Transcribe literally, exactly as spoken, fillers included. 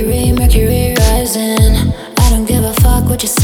Mercury, Mercury rising. I don't give a fuck what you say.